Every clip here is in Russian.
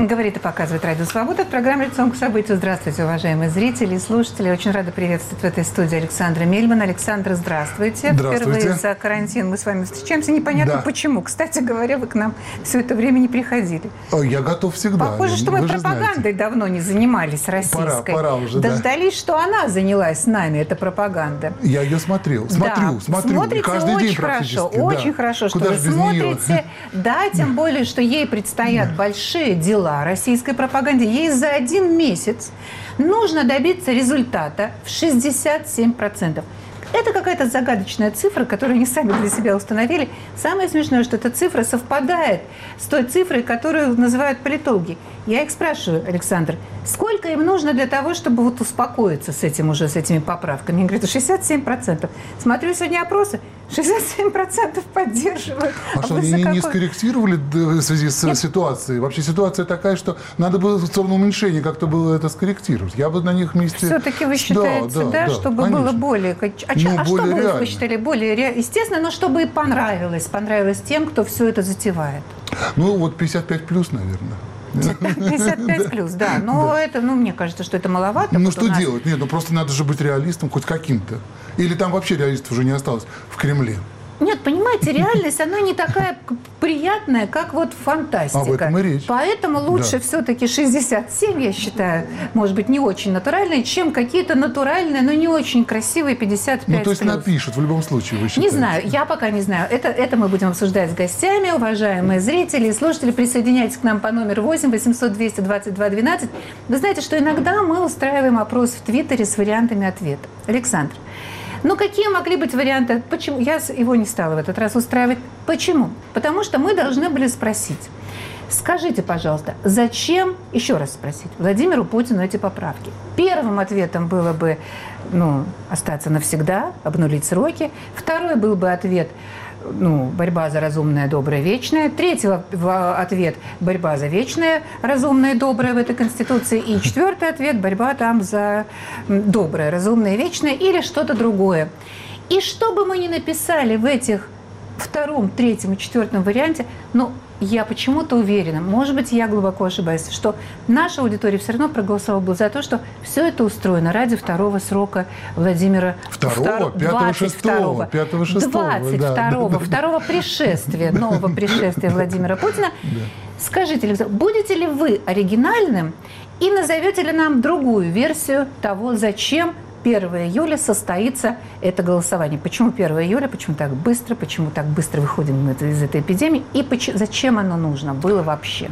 Говорит и показывает Радио Свобода. В программе «Лицом к событию». Здравствуйте, уважаемые зрители и слушатели. Очень рада приветствовать в этой студии Александра Мельмана. Александр, здравствуйте. Здравствуйте. Впервые за карантин мы с вами встречаемся. Непонятно почему. Кстати говоря, вы к нам все это время не приходили. Я готов всегда. Похоже, что мы пропагандой давно не занимались российской. Пора уже, Дождались, что она занялась с нами, эта пропаганда. Я ее смотрю. Смотрите каждый очень день хорошо. практически. Очень хорошо, что вы смотрите. Да, тем более, что ей предстоят большие дела российской пропаганде. Ей за 1 месяц нужно добиться результата в 67%. Это какая-то загадочная цифра, которую они сами для себя установили. Самое смешное, что эта цифра совпадает с той цифрой, которую называют политологи. Я их спрашиваю, Александр, сколько им нужно для того, чтобы вот успокоиться с этими поправками? Они говорят, 67%. Смотрю сегодня опросы, 67% поддерживают. А что, они не скорректировали в связи с ситуацией? Вообще ситуация такая, что надо было в сторону уменьшения как-то было это скорректировать. Я бы на них месте... Все-таки вы считаете, да, чтобы конечно. было более... А что бы вы считали более естественно, но чтобы и понравилось тем, кто все это затевает? Ну, вот 55 плюс, наверное. 55 плюс, да. Но это, мне кажется, что это маловато. Ну, что делать? Нет, просто надо же быть реалистом хоть каким-то. Или там вообще реалистов уже не осталось в Кремле? Нет, понимаете, реальность, она не такая приятная, как вот фантастика. Об этом и речь. Поэтому лучше все-таки 67, я считаю, может быть, не очень натуральные, чем какие-то натуральные, но не очень красивые 55 Ну, то есть плюс. напишут в любом случае, вы считаете? Не знаю, я пока не знаю. Это мы будем обсуждать с гостями, уважаемые зрители и слушатели. Присоединяйтесь к нам по номеру 8 800 222 12. Вы знаете, что иногда мы устраиваем опрос в Твиттере с вариантами ответа. Александр, какие могли быть варианты? Почему? Я его не стала в этот раз устраивать. Почему? Потому что мы должны были спросить. Скажите, пожалуйста, зачем, еще раз спросить, Владимиру Путину эти поправки? Первым ответом было бы, остаться навсегда, обнулить сроки. Второй был бы ответ, борьба за разумное, доброе, вечное. Третий ответ – борьба за вечное, разумное, доброе в этой Конституции. И четвертый ответ – борьба там за доброе, разумное, вечное или что-то другое. И что бы мы ни написали в этих втором, третьем и четвертом варианте, я почему-то уверена, может быть, я глубоко ошибаюсь, что наша аудитория все равно проголосовала бы за то, что все это устроено ради второго срока Владимира... Второго пришествия, нового пришествия Владимира Путина. Скажите, Александр, будете ли вы оригинальным и назовете ли нам другую версию того, зачем 1 июля состоится это голосование? Почему 1 июля? Почему так быстро? Почему так быстро выходим из этой эпидемии? И зачем оно нужно было вообще?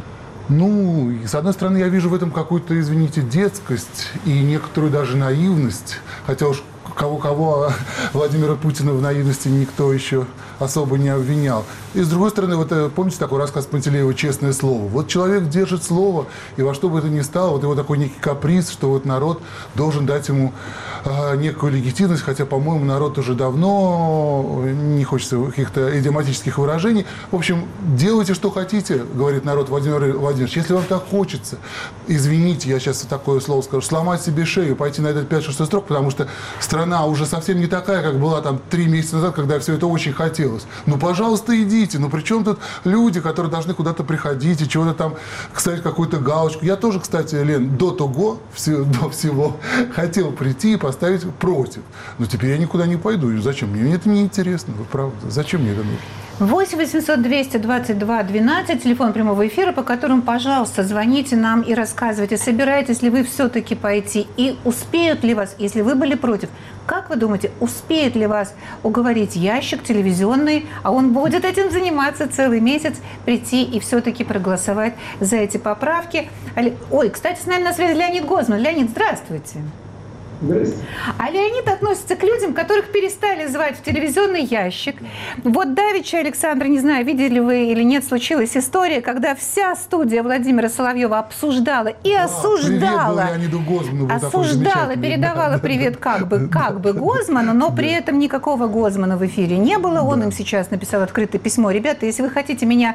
С одной стороны, я вижу в этом какую-то, извините, детскость и некоторую даже наивность. Хотя уж кого-кого, Владимира Путина в наивности никто еще особо не обвинял. И с другой стороны, помните такой рассказ Пантелеева «Честное слово»? Вот человек держит слово, и во что бы это ни стало, его такой некий каприз, что народ должен дать ему некую легитимность, хотя, по-моему, народ уже давно, не хочется каких-то идиоматических выражений. В общем, делайте, что хотите, говорит народ Владимир Владимирович. Если вам так хочется, извините, я сейчас такое слово скажу, сломать себе шею, пойти на этот 5-6 срок, потому что страна уже совсем не такая, как была там 3 месяца назад, когда все это очень хотелось. Пожалуйста, идите. При чем тут люди, которые должны куда-то приходить и чего-то там ставить какую-то галочку? Я тоже, кстати, Лен, до всего хотел прийти и поставить против. Но теперь я никуда не пойду. Зачем? Мне это не интересно, правда. Зачем мне это нужно? 8 800 222 12, телефон прямого эфира, по которому, пожалуйста, звоните нам и рассказывайте, собираетесь ли вы все-таки пойти и успеют ли вас, если вы были против, как вы думаете, успеет ли вас уговорить ящик телевизионный, а он будет этим заниматься целый месяц, прийти и все-таки проголосовать за эти поправки? Ой, кстати, с нами на связи Леонид Гозман. Леонид, здравствуйте. Здравствуйте. А Леонид относится к людям, которых перестали звать в телевизионный ящик. Вот давеча, Александр, не знаю, видели вы или нет, случилась история, когда вся студия Владимира Соловьева обсуждала и осуждала. Осуждала, передавала привет как бы Гозману, но при этом никакого Гозмана в эфире не было. Он им сейчас написал открытое письмо. Ребята, если вы хотите меня,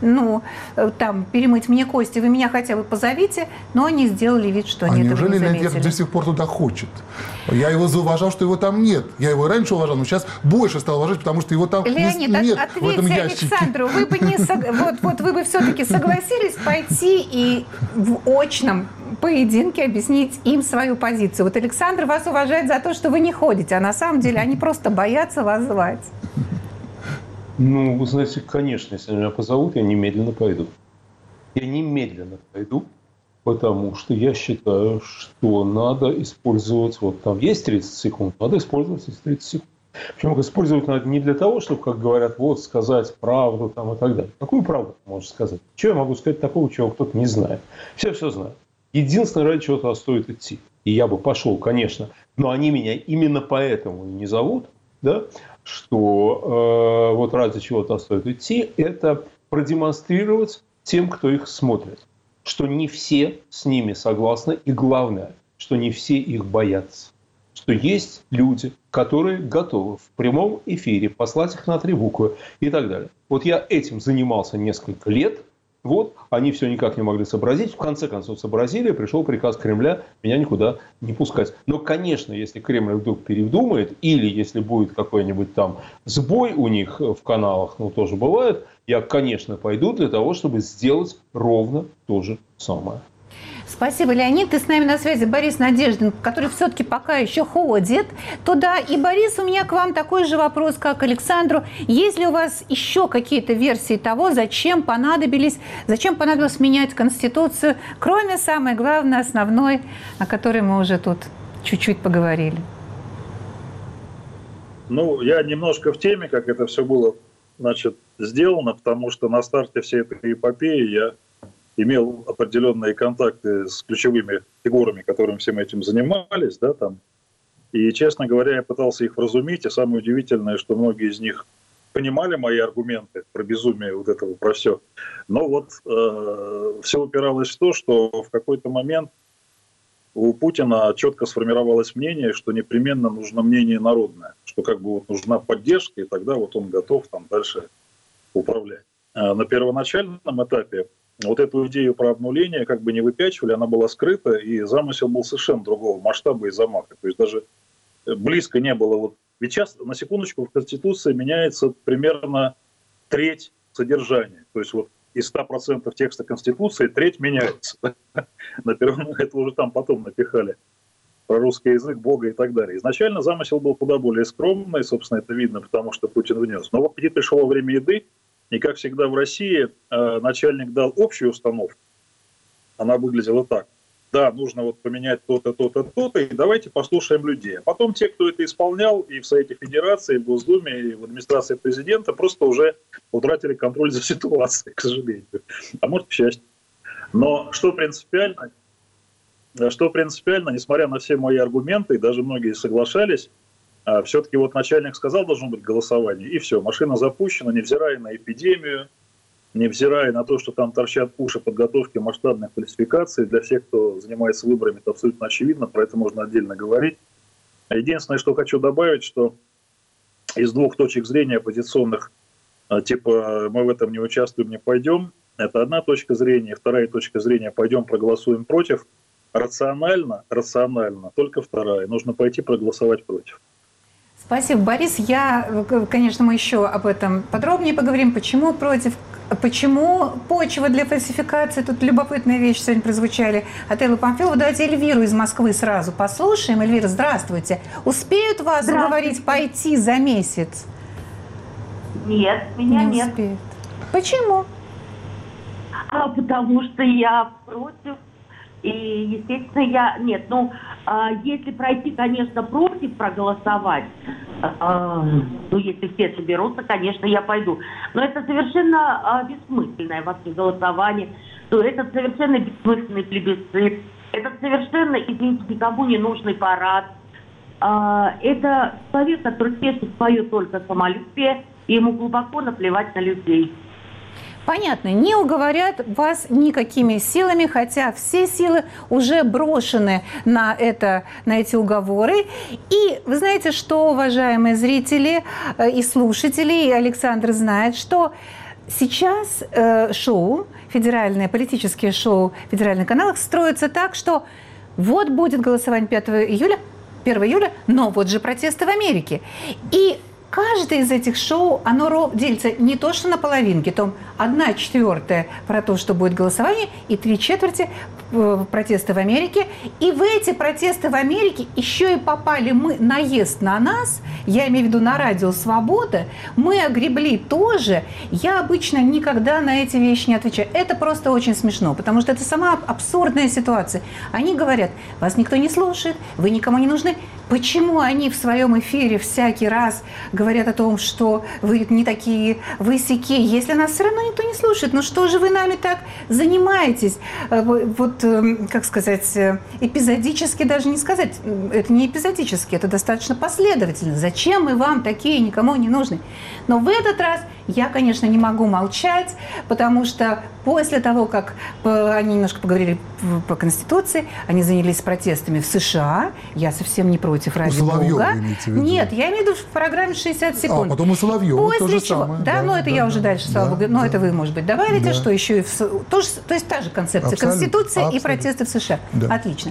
перемыть мне кости, вы меня хотя бы позовите, но они сделали вид, что они этого не заметили. Неужели Леонид до сих пор туда хочет? Я его зауважал, что его там нет. Я его раньше уважал, но сейчас больше стал уважать, потому что его там Леонид, нет в этом ответьте ящике. Александру, вы бы вы бы все-таки согласились пойти и в очном поединке объяснить им свою позицию. Вот Александр вас уважает за то, что вы не ходите, а на самом деле они просто боятся вас звать. Ну, вы знаете, конечно, если меня позовут, я немедленно пойду. Я немедленно пойду, потому что я считаю, что надо использовать... Вот там есть 30 секунд, надо использовать эти 30 секунд. Причем использовать надо не для того, чтобы, как говорят, вот, сказать правду там, и так далее. Какую правду ты можешь сказать? Что я могу сказать такого, чего кто-то не знает? Все знают. Единственное, ради чего-то стоит идти. И я бы пошел, конечно. Но они меня именно поэтому и не зовут, да, что вот ради чего-то стоит идти, это продемонстрировать тем, кто их смотрит, что не все с ними согласны, и главное, что не все их боятся. Что есть люди, которые готовы в прямом эфире послать их на 3 буквы и так далее. Вот я этим занимался несколько лет. Вот, они все никак не могли сообразить. В конце концов сообразили, пришел приказ Кремля меня никуда не пускать. Но, конечно, если Кремль вдруг передумает, или если будет какой-нибудь там сбой у них в каналах, ну, тоже бывает, я, конечно, пойду для того, чтобы сделать ровно то же самое. Спасибо, Леонид. Ты с нами на связи. Борис Надеждин, который все-таки пока еще ходит туда. И, Борис, у меня к вам такой же вопрос, как Александру. Есть ли у вас еще какие-то версии того, зачем понадобилось менять Конституцию, кроме самой главной, основной, о которой мы уже тут чуть-чуть поговорили? Ну, я немножко в теме, как это все было, сделано, потому что на старте всей этой эпопеи я имел определенные контакты с ключевыми фигурами, которыми всем этим занимались, да, там. И, честно говоря, я пытался их вразумить, и самое удивительное, что многие из них понимали мои аргументы про безумие вот этого, про все. Но вот все упиралось в то, что в какой-то момент у Путина четко сформировалось мнение, что непременно нужно мнение народное, что как бы вот нужна поддержка, и тогда вот он готов там дальше управлять. На первоначальном этапе вот эту идею про обнуление как бы не выпячивали, она была скрыта, и замысел был совершенно другого масштаба и замаха. То есть даже близко не было. Вот. Ведь сейчас, на секундочку, в Конституции меняется примерно треть содержания. То есть вот из 100% текста Конституции треть меняется. Это уже там потом напихали про русский язык, Бога и так далее. Изначально замысел был куда более скромный, собственно, это видно, потому что Путин внес. Но вот пришло во время еды, и, как всегда в России, начальник дал общую установку. Она выглядела так. Да, нужно вот поменять то-то, то-то, то-то, и давайте послушаем людей. А потом те, кто это исполнял, и в Совете Федерации, и в Госдуме, и в администрации президента, просто уже утратили контроль за ситуацией, к сожалению. А может, к счастью. Но что принципиально, несмотря на все мои аргументы, и даже многие соглашались, все-таки вот начальник сказал, должно быть голосование, и все, машина запущена, невзирая на эпидемию, невзирая на то, что там торчат уши подготовки масштабных фальсификаций. Для всех, кто занимается выборами, это абсолютно очевидно, про это можно отдельно говорить. Единственное, что хочу добавить, что из 2 точек зрения оппозиционных, типа мы в этом не участвуем, не пойдем, это одна точка зрения, вторая точка зрения, пойдем проголосуем против. Рационально, только вторая, нужно пойти проголосовать против. Спасибо, Борис. Конечно, мы еще об этом подробнее поговорим. Почему против? Почему почва для фальсификации? Тут любопытная вещь сегодня прозвучали от Эллы Памфиловой. Давайте Эльвиру из Москвы сразу послушаем. Эльвира, здравствуйте. Успеют вас уговорить пойти за месяц? Нет, меня не нет. Успеют. Почему? Потому что я против. И, естественно, если пройти, конечно, против проголосовать, если все соберутся, конечно, я пойду. Но это совершенно бессмысленное вообще голосование, то это совершенно бессмысленный плебисцит, это совершенно, извините, никому не нужный парад. Это человек, который тешит свое только самолюбие, и ему глубоко наплевать на людей. Понятно, не уговорят вас никакими силами, хотя все силы уже брошены на эти уговоры. И вы знаете, что, уважаемые зрители и слушатели, и Александр знает, что сейчас политические шоу в федеральных каналах строятся так, что вот будет голосование 5 июля, 1 июля, но вот же протесты в Америке. И каждое из этих шоу, оно делится не то, что на половинки, там 1/4 про то, что будет голосование, и 3/4 протесты в Америке. И в эти протесты в Америке еще и попали мы, наезд на нас, я имею в виду на радио «Свобода», мы огребли тоже. Я обычно никогда на эти вещи не отвечаю. Это просто очень смешно, потому что это сама абсурдная ситуация. Они говорят, вас никто не слушает, вы никому не нужны. Почему они в своем эфире всякий раз говорят о том, что вы не такие, вы сякие, если нас все равно никто не слушает? Ну что же вы нами так занимаетесь? Вот, как сказать, эпизодически даже не сказать. Это не эпизодически, это достаточно последовательно. Зачем мы вам такие, никому не нужны? Но в этот раз я, конечно, не могу молчать, потому что после того, как они немножко поговорили по Конституции, они занялись протестами в США. Я совсем не против, ради бога. Нет, я имею в виду в программе 60 секунд. А потом и Соловьева то же самое. Да, но это я уже дальше, слава богу. Но это вы, может быть, добавите, что еще и... То есть та же концепция Конституции и протесты в США. Отлично.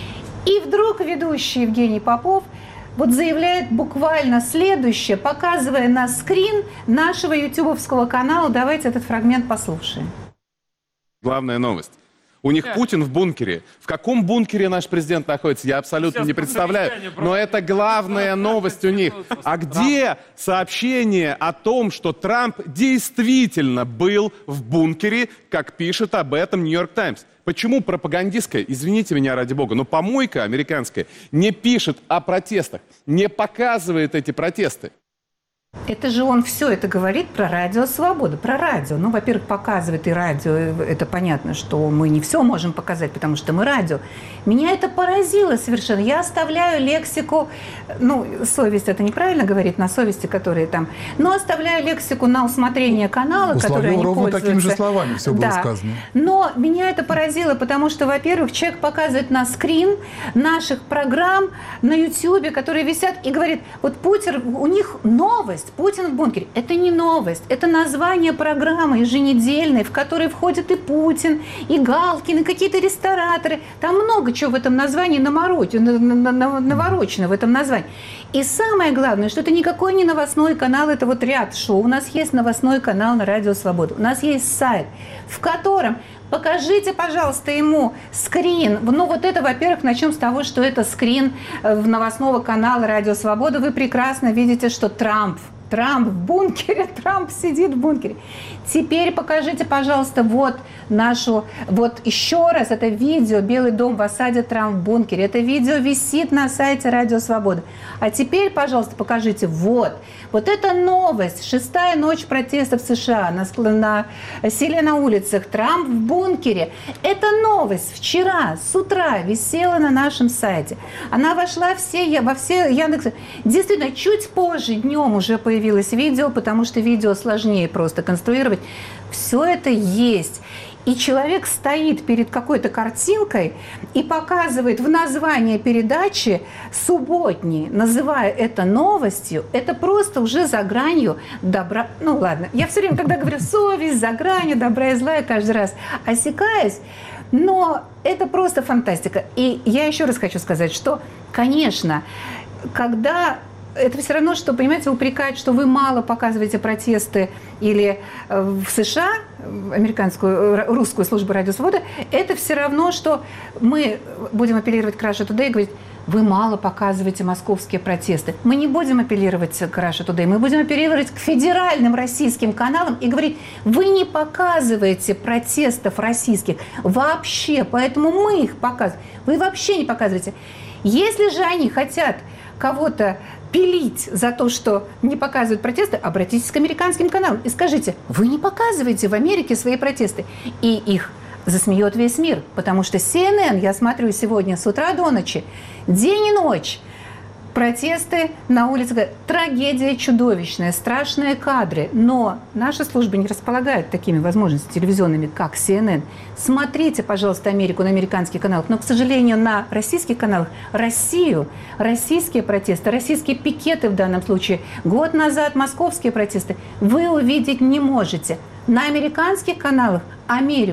И вдруг ведущий Евгений Попов вот заявляет буквально следующее, показывая на скрин нашего ютубовского канала. Давайте этот фрагмент послушаем. Главная новость. У них Путин в бункере. В каком бункере наш президент находится, я абсолютно не представляю. Но это главная новость у них. А где сообщение о том, что Трамп действительно был в бункере, как пишет об этом Нью-Йорк Таймс? Почему пропагандистская, извините меня ради бога, но помойка американская не пишет о протестах, не показывает эти протесты? Это же он все это говорит про радио «Свобода», про радио. Ну, во-первых, показывает и радио. Это понятно, что мы не все можем показать, потому что мы радио. Меня это поразило совершенно. Я оставляю лексику, ну, совесть это неправильно говорить, на совести, которые там, но оставляю лексику на усмотрение канала, который они ровно пользуются. такими же словами все было сказано. Но меня это поразило, потому что, во-первых, человек показывает на скрин наших программ на Ютьюбе, которые висят, и говорит, вот Путин, у них новость, Путин в бункере. Это не новость, это название программы еженедельной, в которой входят и Путин, и Галкин, и какие-то рестораторы. Там много чего в этом названии наворочено в этом названии. И самое главное, что это никакой не новостной канал, это вот ряд шоу. У нас есть новостной канал на радио «Свобода». У нас есть сайт, в котором... Покажите, пожалуйста, ему скрин. Ну, вот это, во-первых, начнем с того, что это скрин новостного канала «Радио Свобода». Вы прекрасно видите, что Трамп в бункере, Трамп сидит в бункере. Теперь покажите, пожалуйста, вот нашу, вот еще раз, это видео «Белый дом в осаде, Трамп в бункере». Это видео висит на сайте «Радио Свобода». А теперь, пожалуйста, покажите, вот это новость, 6-я ночь протестов в США, насилие на улицах, Трамп в бункере. Это новость вчера с утра висела на нашем сайте. Она вошла во все Яндекс. Действительно, чуть позже днем уже появилось видео, потому что видео сложнее просто конструировать. Все это есть. И человек стоит перед какой-то картинкой и показывает в названии передачи субботней, называя это новостью, это просто уже за гранью добра. Ну ладно, я все время, когда говорю совесть, за гранью добра и зла, я каждый раз осекаюсь, но это просто фантастика. И я еще раз хочу сказать, что, конечно, когда... Это все равно, что, понимаете, упрекать, что вы мало показываете протесты или в США, русскую службу «Радио Свобода», это все равно, что мы будем апеллировать к Russia Today и говорить, вы мало показываете московские протесты. Мы не будем апеллировать к Russia Today, мы будем апеллировать к федеральным российским каналам и говорить, вы не показываете протестов российских вообще, поэтому мы их показываем. Вы вообще не показываете. Если же они хотят кого-то пилить за то, что не показывают протесты, обратитесь к американским каналам и скажите, вы не показываете в Америке свои протесты. И их засмеет весь мир, потому что CNN, я смотрю сегодня с утра до ночи, день и ночь, протесты на улице, трагедия чудовищная, страшные кадры. Но наши службы не располагают такими возможностями телевизионными, как CNN. Смотрите, пожалуйста, Америку на американских каналах. Но, к сожалению, на российских каналах Россию, российские протесты, российские пикеты в данном случае, год назад московские протесты, вы увидеть не можете. На американских каналах Америку.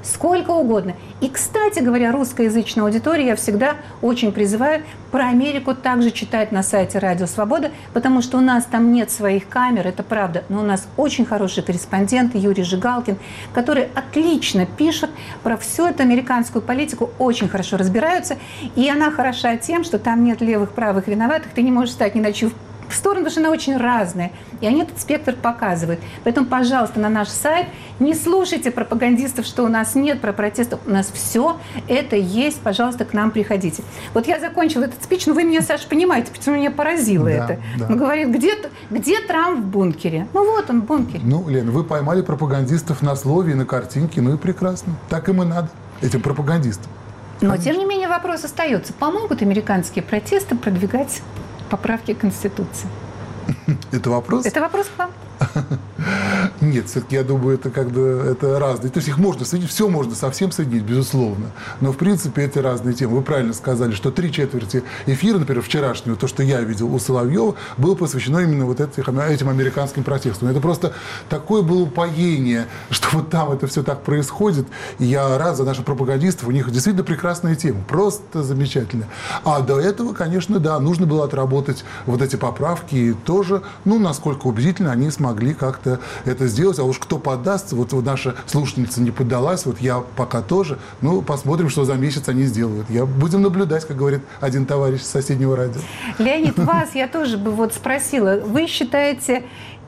сколько угодно. И, кстати говоря, русскоязычную аудиторию я всегда очень призываю про Америку также читать на сайте «Радио Свобода», потому что у нас там нет своих камер, это правда, но у нас очень хороший корреспондент Юрий Жигалкин, который отлично пишет про всю эту американскую политику, очень хорошо разбираются, и она хороша тем, что там нет левых, правых, виноватых, ты не можешь стать ни на чью сторону, потому что она очень разная. И они этот спектр показывают. Поэтому, пожалуйста, на наш сайт не слушайте пропагандистов, что у нас нет про протестов. У нас все это есть. Пожалуйста, к нам приходите. Вот я закончила этот спич, но вы меня, Саша, понимаете, почему меня поразило это. Да. Он говорит, где Трамп в бункере? Ну вот он в бункере. Ну, Лена, вы поймали пропагандистов на слове и на картинке. Ну и прекрасно. Так им и надо, этим пропагандистам. Но, тем не менее, вопрос остается. Помогут американские протесты продвигать поправки к Конституции? Это вопрос? Это вопрос к вам. Нет, все-таки я думаю, это разные. То есть их можно соединить, все можно совсем соединить, безусловно. Но в принципе это разные темы. Вы правильно сказали, что 3/4 эфира, например, вчерашнего, то, что я видел у Соловьева, было посвящено именно вот этим американским протестам. Это просто такое было упоение, что вот там это все так происходит. И я рад за наших пропагандистов. У них действительно прекрасная тема. Просто замечательно. А до этого, конечно, да, нужно было отработать вот эти поправки. И тоже, насколько убедительно они смогли как-то это сделать. А уж кто поддастся, вот наша слушательница не поддалась, вот я пока тоже. Посмотрим, что за месяц они сделают. Будем наблюдать, как говорит один товарищ с соседнего радио. Леонид, вас я тоже бы спросила. Вы считаете,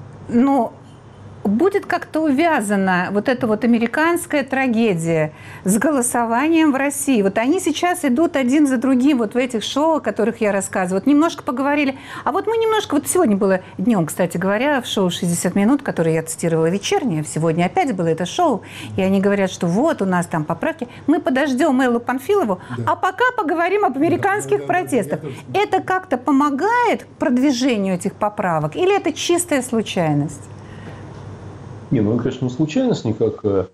будет как-то увязана вот эта американская трагедия с голосованием в России? Вот они сейчас идут один за другим в этих шоу, о которых я рассказываю. Немножко поговорили. А мы немножко... сегодня было днем, кстати говоря, в шоу «60 минут», которое я цитировала вечернее. Сегодня опять было это шоу. И они говорят, что у нас там поправки. Мы подождем Эллу Панфилову, а пока поговорим об американских протестах. Это как-то помогает продвижению этих поправок? Или это чистая случайность? Это, конечно, не случайность никакая,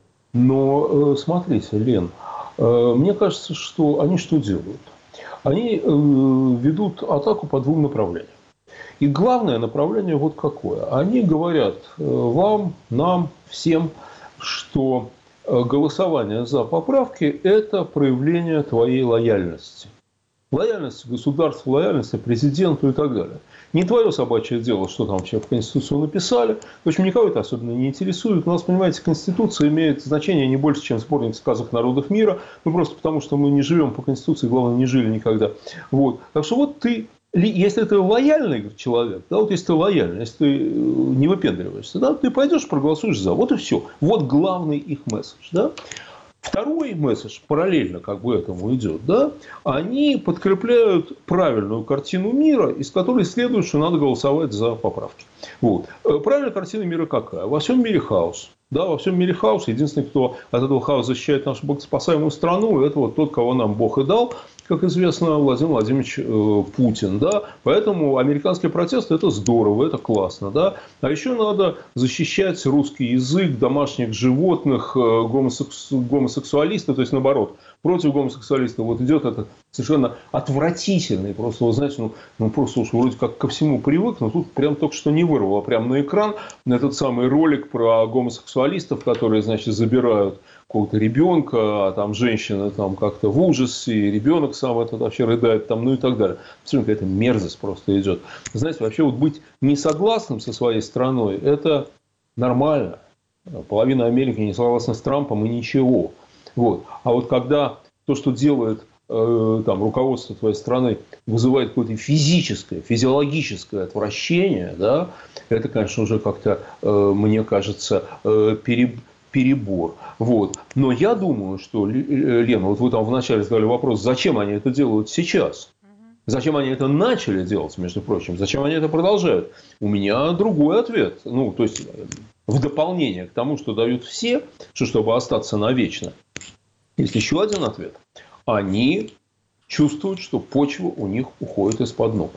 но смотрите, Лен, мне кажется, что они что делают? Они ведут атаку по двум направлениям. И главное направление вот какое. Они говорят вам, нам, всем, что голосование за поправки – это проявление твоей лояльности. Лояльность государству, лояльность президенту и так далее. Не твое собачье дело, что там вообще в Конституцию написали. В общем, никого это особенно не интересует. У нас, понимаете, Конституция имеет значение не больше, чем сборник сказок народов мира. Просто потому, что мы не живем по Конституции, главное, не жили никогда. Так что ты, если ты лояльный человек, если ты лояльный, если ты не выпендриваешься, ты пойдешь, проголосуешь за. Вот и все. Вот главный их месседж. Второй месседж параллельно этому идет. Они подкрепляют правильную картину мира, из которой следует, что надо голосовать за поправки. Правильная картина мира какая? Во всем мире хаос. Во всем мире хаос. Единственный, кто от этого хаоса защищает нашу богоспасаемую страну, это тот, кого нам Бог и дал, как известно, Владимир Владимирович Путин. Поэтому американские протесты – это здорово, это классно. А еще надо защищать русский язык, домашних животных, гомосексуалистов, то есть наоборот. Против гомосексуалистов идет этот совершенно отвратительный, просто, вы знаете, просто уж вроде как ко всему привык, но тут прям только что не вырвало прямо на экран этот самый ролик про гомосексуалистов, которые, забирают какого-то ребенка, а там женщина как-то в ужасе, и ребенок сам этот вообще рыдает, и так далее. Абсолютно какая-то мерзость просто идет. Знаете, вообще быть несогласным со своей страной – это нормально. Половина Америки не согласна с Трампом и ничего. А когда то, что делает руководство твоей страны, вызывает какое-то физическое, физиологическое отвращение, это, конечно, уже как-то, мне кажется, перебор. Но я думаю, что, Лена, вы там вначале задали вопрос, зачем они это делают сейчас? Зачем они это начали делать, между прочим? Зачем они это продолжают? У меня другой ответ. То есть, в дополнение к тому, что дают все, чтобы остаться навечно. Есть еще один ответ. Они чувствуют, что почва у них уходит из-под ног.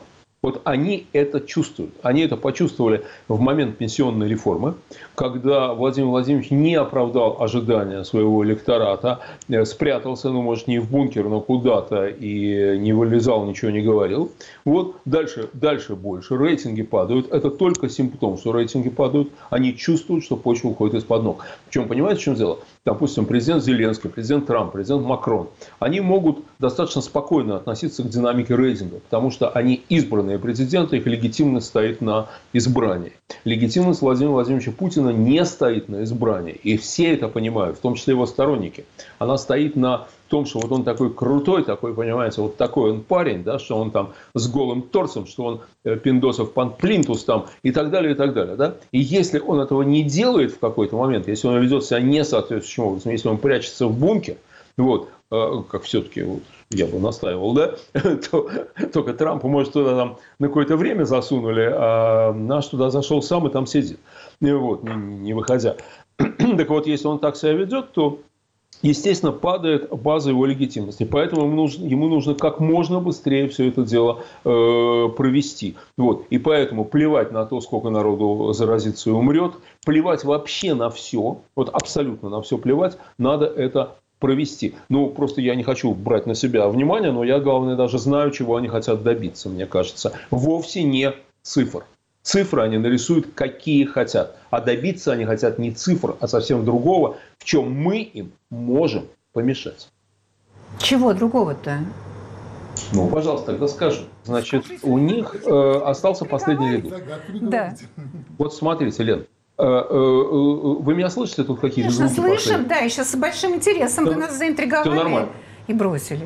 Вот они это чувствуют. Они это почувствовали в момент пенсионной реформы, когда Владимир Владимирович не оправдал ожидания своего электората, спрятался, ну, может, не в бункер, но куда-то, и не вылезал, ничего не говорил. Вот дальше больше. Рейтинги падают. Это только симптом, что рейтинги падают. Они чувствуют, что почва уходит из-под ног. Причем, понимаете, в чем дело? Допустим, президент Зеленский, президент Трамп, президент Макрон, они могут достаточно спокойно относиться к динамике рейтинга, потому что они избранные президенты, их легитимность стоит на избрании. Легитимность Владимира Владимировича Путина не стоит на избрании. И все это понимают, в том числе его сторонники. Она стоит на том, что вот он такой крутой, такой, понимаете, вот такой он парень, да, что он там с голым торсом, что он пиндосов плинтус там и так далее, и так далее. Да? И если он этого не делает в какой-то момент, если он ведет себя не соответствующим образом, если он прячется в бункер, вот, как все-таки вот, я бы настаивал, да, то только Трампа, может, туда там на какое-то время засунули, а наш туда зашел сам и там сидит, вот, не выходя. Так вот, если он так себя ведет, то естественно, падает база его легитимности. Поэтому ему нужно как можно быстрее все это дело провести. Вот. И поэтому плевать на то, сколько народу заразится и умрет, плевать вообще на все, вот абсолютно на все плевать, надо это провести. Ну, просто я не хочу брать на себя внимание, но я, главное, даже знаю, чего они хотят добиться, мне кажется. Вовсе не цифр. Цифры они нарисуют, какие хотят. А добиться они хотят не цифр, а совсем другого, в чем мы им можем помешать. Чего другого-то? Ну, пожалуйста, тогда скажу. Значит, у них остался последний редут. Да. Вот смотрите, Лен, вы меня слышите? Тут какие-то звуки слышим, пошли? да, еще с большим интересом. Вы нас заинтриговали и бросили.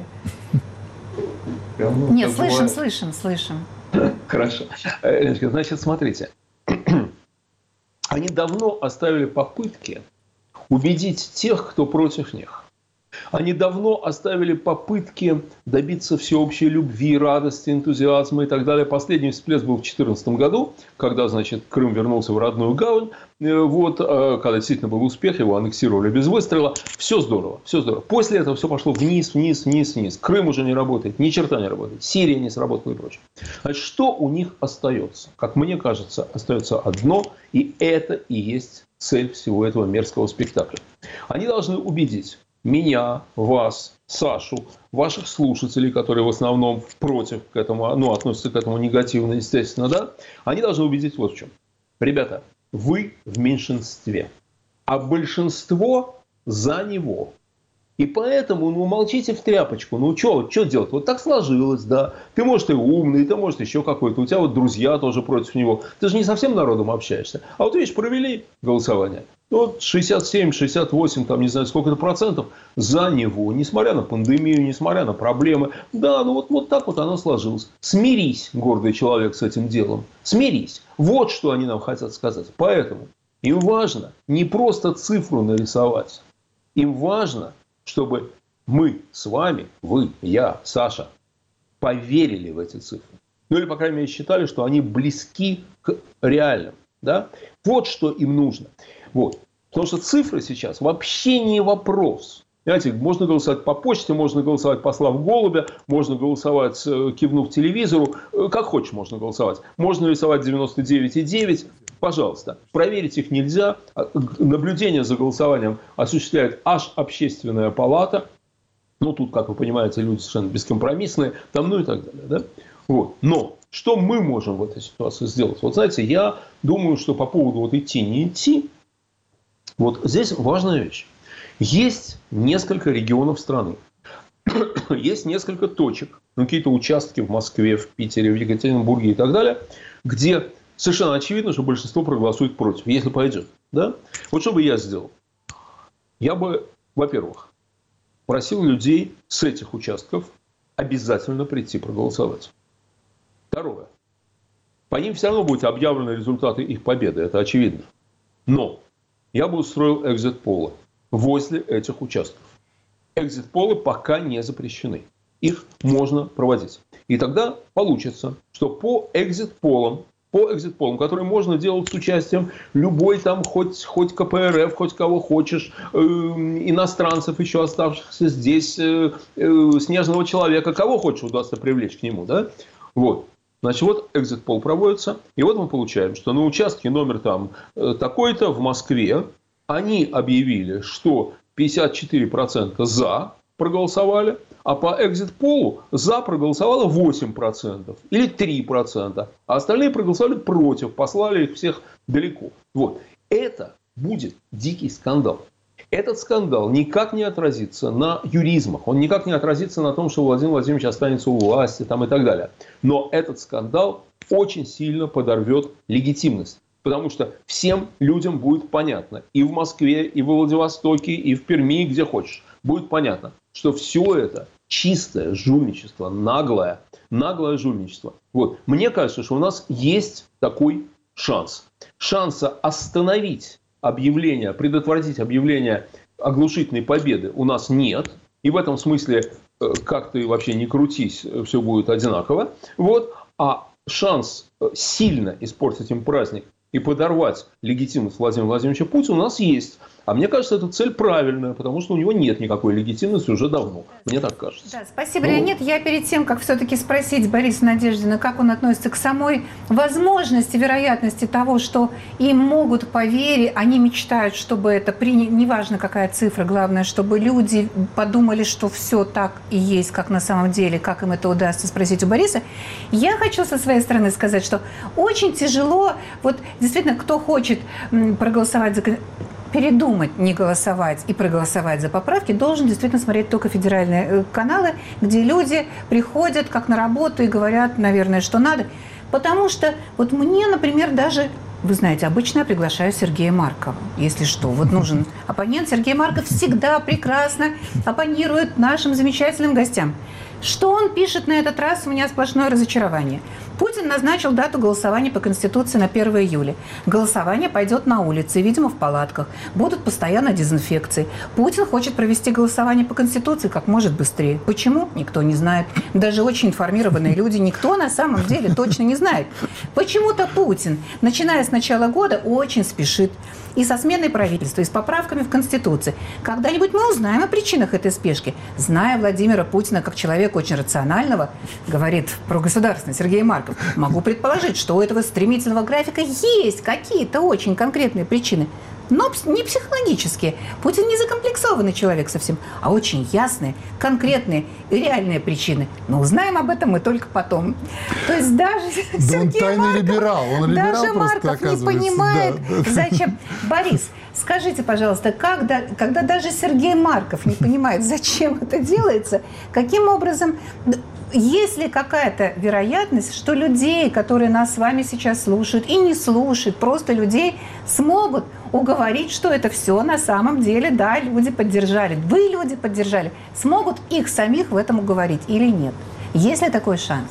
Нет, слышим. Хорошо. Значит, смотрите. Они давно оставили попытки убедить тех, кто против них. Они давно оставили попытки добиться всеобщей любви, радости, энтузиазма и так далее. Последний всплеск был в 2014 году, когда, значит, Крым вернулся в родную гавань. Вот, когда действительно был успех, его аннексировали без выстрела. Все здорово, все здорово. После этого все пошло вниз. Крым уже не работает, ни черта не работает. Сирия не сработала и прочее. Значит, что у них остается? Как мне кажется, остается одно, и это и есть цель всего этого мерзкого спектакля. Они должны убедить меня, вас, Сашу, ваших слушателей, которые в основном против к этому, ну, относятся к этому негативно, естественно, да, они должны убедить вот в чем. Ребята, вы в меньшинстве, а большинство за него. И поэтому, ну, молчите в тряпочку. Ну, что делать? Вот так сложилось, да. Ты, может, и умный, ты, может, еще какой-то. У тебя вот друзья тоже против него. Ты же не со всем народом общаешься. А вот, видишь, провели голосование. Вот 67, 68, там, не знаю, сколько-то процентов за него. Несмотря на пандемию, несмотря на проблемы. Да, ну, вот так вот оно сложилось. Смирись, гордый человек, с этим делом. Смирись. Вот что они нам хотят сказать. Поэтому им важно не просто цифру нарисовать. Им важно, чтобы мы с вами, вы, я, Саша, поверили в эти цифры. Ну, или, по крайней мере, считали, что они близки к реальным. Да? Вот что им нужно. Вот. Потому что цифры сейчас вообще не вопрос. Знаете, можно голосовать по почте, можно голосовать, послав голубя, можно голосовать, кивнув телевизору. Как хочешь можно голосовать. Можно рисовать 99,9. Пожалуйста, проверить их нельзя. Наблюдение за голосованием осуществляет аж общественная палата. Ну, тут, как вы понимаете, люди совершенно бескомпромиссные. Там, ну и так далее. Да? Вот. Но что мы можем в этой ситуации сделать? Вот знаете, я думаю, что по поводу вот идти, не идти, вот здесь важная вещь. Есть несколько регионов страны. Есть несколько точек, ну, какие-то участки в Москве, в Питере, в Екатеринбурге и так далее, где совершенно очевидно, что большинство проголосует против, если пойдет. Да? Вот что бы я сделал? Я бы, во-первых, просил людей с этих участков обязательно прийти проголосовать. Второе. По ним все равно будут объявлены результаты их победы, это очевидно. Но я бы устроил экзит-полы возле этих участков. Экзит-полы пока не запрещены. Их можно проводить. И тогда получится, что по экзит-полам, которые можно делать с участием любой там, хоть КПРФ, хоть кого хочешь, иностранцев, еще оставшихся здесь, снежного человека, кого хочешь удастся привлечь к нему. Да? Вот. Значит, вот экзит-пол проводится, и вот мы получаем, что на участке номер там такой-то в Москве они объявили, что 54% за проголосовали, а по экзит-полу за проголосовало 8% или 3%, а остальные проголосовали против, послали их всех далеко. Вот. Это будет дикий скандал. Этот скандал никак не отразится на юризмах, он никак не отразится на том, что Владимир Владимирович останется у власти там, и так далее. Но этот скандал очень сильно подорвет легитимность. Потому что всем людям будет понятно, и в Москве, и в Владивостоке, и в Перми, где хочешь, будет понятно, что все это чистое жульничество, наглое жульничество. Вот. Мне кажется, что у нас есть такой шанс. Шанса остановить объявление, предотвратить объявление оглушительной победы у нас нет. И в этом смысле, как ты вообще не крутись, все будет одинаково. Вот. А шанс сильно испортить им праздник и подорвать легитимность Владимира Владимировича Путина у нас есть. А мне кажется, эта цель правильная, потому что у него нет никакой легитимности уже давно. Мне так кажется. Да, спасибо, Леонид. Я перед тем, как все-таки спросить Бориса Надеждина, как он относится к самой возможности, вероятности того, что им могут поверить, они мечтают, чтобы это принято, неважно какая цифра, главное, чтобы люди подумали, что все так и есть, как на самом деле, как им это удастся, спросить у Бориса. Я хочу со своей стороны сказать, что очень тяжело, вот действительно, кто хочет проголосовать за... передумать не голосовать и проголосовать за поправки, должен действительно смотреть только федеральные каналы, где люди приходят как на работу и говорят, наверное, что надо. Потому что вот мне, например, даже, вы знаете, обычно я приглашаю Сергея Маркова, если что. Вот нужен оппонент. Сергей Марков всегда прекрасно оппонирует нашим замечательным гостям. Что он пишет на этот раз, у меня сплошное разочарование. Путин назначил дату голосования по Конституции на 1 июля. Голосование пойдет на улице, видимо, в палатках. Будут постоянно дезинфекции. Путин хочет провести голосование по Конституции как может быстрее. Почему? Никто не знает. Даже очень информированные люди, никто на самом деле точно не знает. Почему-то Путин, начиная с начала года, очень спешит. И со сменой правительства, и с поправками в Конституции. Когда-нибудь мы узнаем о причинах этой спешки. Зная Владимира Путина как человека очень рационального, говорит про государственность Сергей Марков, могу предположить, что у этого стремительного графика есть какие-то очень конкретные причины. Но не психологические. Путин не закомплексованный человек совсем, а очень ясные, конкретные и реальные причины. Но узнаем об этом мы только потом. То есть даже Сергей тайный либерал. Он либерал даже просто, Марков не понимает, зачем. Борис, скажите, пожалуйста, когда даже Сергей Марков не понимает, зачем это делается, каким образом... Есть ли какая-то вероятность, что людей, которые нас с вами сейчас слушают и не слушают, просто людей смогут уговорить, что это все на самом деле, да, люди поддержали, вы люди поддержали, смогут их самих в этом уговорить или нет? Есть ли такой шанс?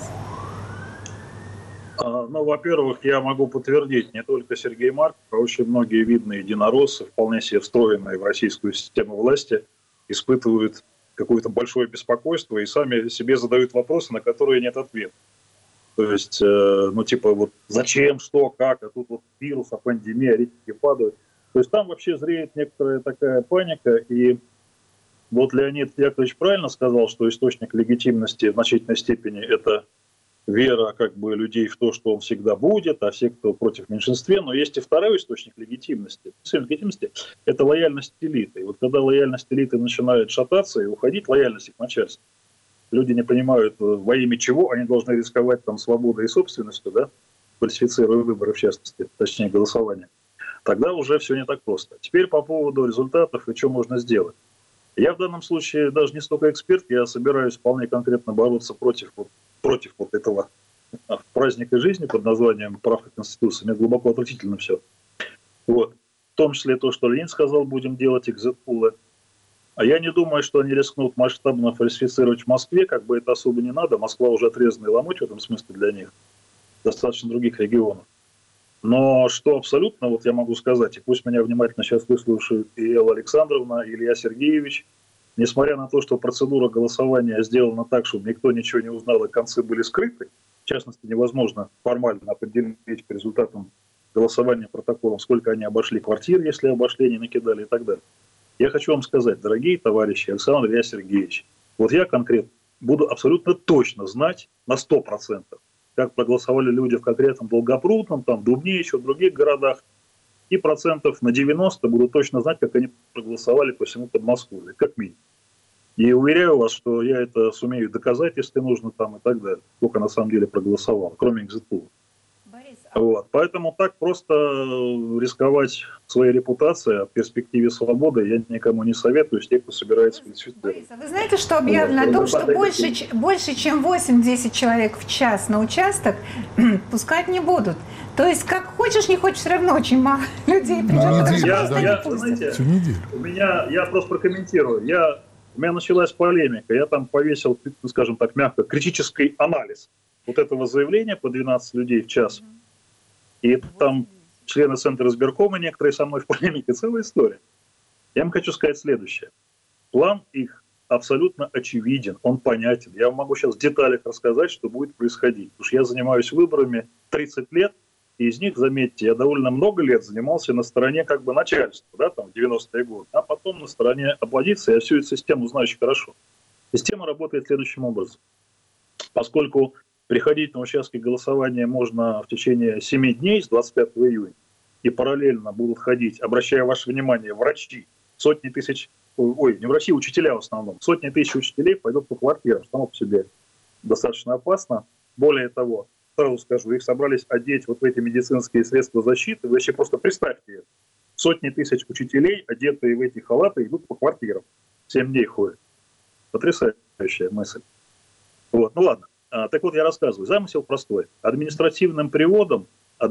Ну, во-первых, я могу подтвердить, не только Сергей Марков, а очень многие видные единороссы, вполне себе встроенные в российскую систему власти, испытывают какое-то большое беспокойство и сами себе задают вопросы, на которые нет ответа. То есть, ну типа вот зачем, что, как, а тут вот вирус, а пандемия, рейтинги падают. То есть там вообще зреет некоторая такая паника, и вот Леонид Яковлевич правильно сказал, что источник легитимности в значительной степени это вера как бы людей в то, что он всегда будет, а все, кто против меньшинства. Но есть и второй источник легитимности. Легитимности – это лояльность элиты. И вот когда лояльность элиты начинает шататься и уходить, лояльность их начальства, люди не понимают, во имя чего они должны рисковать там свободой и собственностью, да, фальсифицируя выборы, в частности, точнее голосование, тогда уже все не так просто. Теперь по поводу результатов и что можно сделать. Я в данном случае даже не столько эксперт, я собираюсь вполне конкретно бороться против вот этого праздника жизни под названием «Правка Конституции». Мне глубоко отвратительно все. Вот. В том числе то, что Ленин сказал, будем делать экзит-пулы. А я не думаю, что они рискнут масштабно фальсифицировать в Москве, как бы это особо не надо. Москва уже отрезанный ломоть в этом смысле для них. Достаточно других регионов. Но что абсолютно, вот я могу сказать, и пусть меня внимательно сейчас выслушают и Элла Александровна, и Илья Сергеевич, несмотря на то, что процедура голосования сделана так, чтобы никто ничего не узнал, и концы были скрыты, в частности, невозможно формально определить по результатам голосования протоколом, сколько они обошли квартир, если обошли, не накидали и так далее. Я хочу вам сказать, дорогие товарищи, Александр Илья Сергеевич, вот я конкретно буду абсолютно точно знать на 100%, как проголосовали люди в конкретном Долгопрудном, там, Дубне, еще в других городах. И процентов на 90 будут точно знать, как они проголосовали по всему Подмосковью, как минимум. И уверяю вас, что я это сумею доказать, если нужно, там и так далее. Сколько на самом деле проголосовало, кроме экзит-пула. Вот. Поэтому так просто рисковать своей репутацией о перспективе свободы я никому не советую, из тех, кто собирается фальсифицировать. Борис, вы знаете, что объявлено о том, что больше чем 8-10 человек в час на участок пускать не будут? То есть, как хочешь, не хочешь, все равно очень мало людей придет. Я просто прокомментирую. У меня началась полемика. Я там повесил, скажем так, мягко, критический анализ вот этого заявления по 12 людей в час. И там члены Центра избиркома некоторые со мной в полемике, целая история. Я вам хочу сказать следующее. План их абсолютно очевиден, он понятен. Я вам могу сейчас в деталях рассказать, что будет происходить. Потому что я занимаюсь выборами 30 лет, и из них, заметьте, я довольно много лет занимался на стороне как бы начальства, да, там, в 90-е годы, а потом на стороне оппозиции. Я всю эту систему знаю очень хорошо. Система работает следующим образом. Поскольку приходить на участки голосования можно в течение 7 дней с 25 июня, и параллельно будут ходить, обращая ваше внимание, врачи, сотни тысяч, не врачи, учителя в основном, сотни тысяч учителей пойдут по квартирам, само по себе достаточно опасно. Более того, сразу скажу, их собрались одеть вот в эти медицинские средства защиты, вы вообще просто представьте это. Сотни тысяч учителей, одетые в эти халаты, идут по квартирам, 7 дней ходят. Потрясающая мысль. Вот, ну ладно. Так вот, я рассказываю. Замысел простой. Административным приводом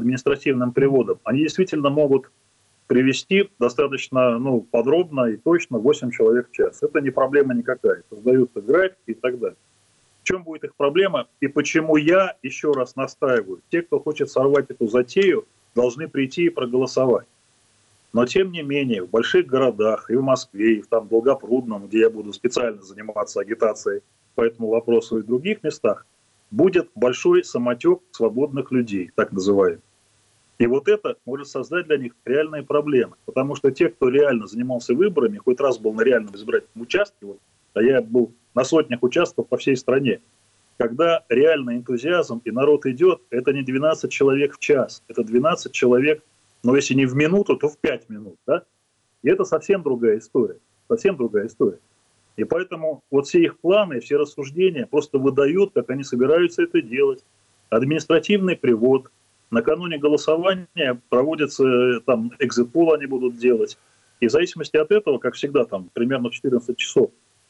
они действительно могут привести достаточно подробно и точно 8 человек в час. Это не проблема никакая. Создаются графики и так далее. В чем будет их проблема и почему я еще раз настаиваю? Те, кто хочет сорвать эту затею, должны прийти и проголосовать. Но тем не менее, в больших городах, и в Москве, и в там Долгопрудном, где я буду специально заниматься агитацией по этому вопросу и в других местах, будет большой самотек свободных людей, так называемый. И вот это может создать для них реальные проблемы. Потому что те, кто реально занимался выборами, хоть раз был на реальном избирательном участке, а я был на сотнях участков по всей стране, когда реальный энтузиазм и народ идет, это не 12 человек в час, это 12 человек, но если не в минуту, то в 5 минут. Да? И это совсем другая история. Совсем другая история. И поэтому вот все их планы, все рассуждения просто выдают, как они собираются это делать. Административный привод. Накануне голосования проводится там экзит-пул они будут делать. И в зависимости от этого, как всегда, там примерно в 14 часов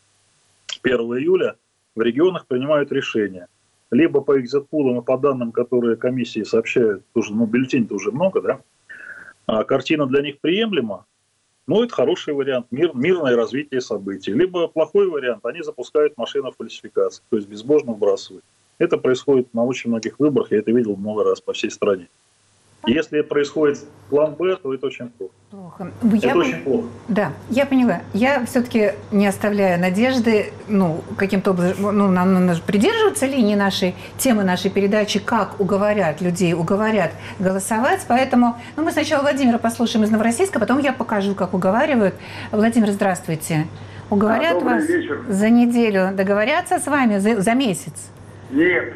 1 июля в регионах принимают решения. Либо по экзит-пулам и по данным, которые комиссии сообщают, тоже, бюллетеней-то уже много, да? А картина для них приемлема. Это хороший вариант, мирное развитие событий. Либо плохой вариант, они запускают машину фальсификации, то есть безбожно вбрасывают. Это происходит на очень многих выборах, я это видел много раз по всей стране. Если происходит план Б, то это очень плохо. Очень плохо. Да, я поняла. Я все-таки не оставляю надежды, каким-то образом, нам нужно придерживаться линии нашей, темы нашей передачи, как уговорят людей, голосовать. Поэтому мы сначала Владимира послушаем из Новороссийска, потом я покажу, как уговаривают. Владимир, здравствуйте. Уговорят вас вечер. За неделю договорятся с вами за месяц? Нет.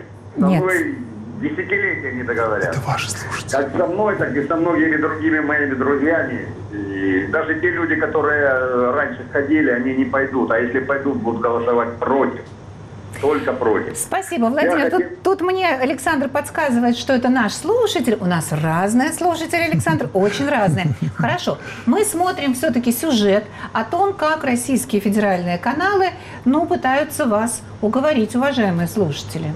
Десятилетия не договорятся. Это ваши слушатели. Как со мной, так и со многими другими моими друзьями. И даже те люди, которые раньше ходили, они не пойдут. А если пойдут, будут голосовать против. Только против. Спасибо, Владимир. Тут мне Александр подсказывает, что это наш слушатель. У нас разные слушатели, Александр, очень разные. Хорошо. Мы смотрим все-таки сюжет о том, как российские федеральные каналы, пытаются вас уговорить, уважаемые слушатели.